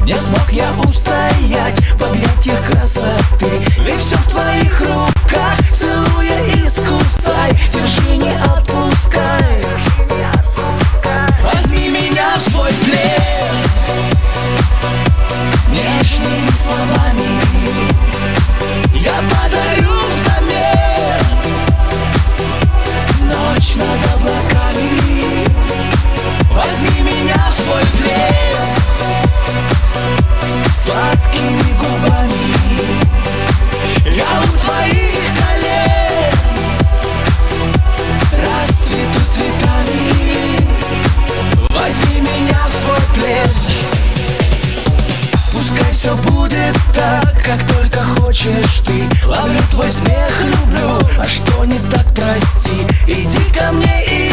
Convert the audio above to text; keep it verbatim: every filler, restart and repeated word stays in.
Не смог я устоять в объятиях красоты. Ведь все в твоих руках, целуя искусай. Держи, не отпускай. Возьми меня в свой плен нежными словами. Я подарю взамен ночь над облаками. Возьми меня в свой плен сладкими губами. Я у твоих колен расцвету цветами. Возьми меня в свой плен. Пускай все будет так, как только хочешь ты. Ловлю твой смех, люблю, а что не так, прости. Иди ко мне и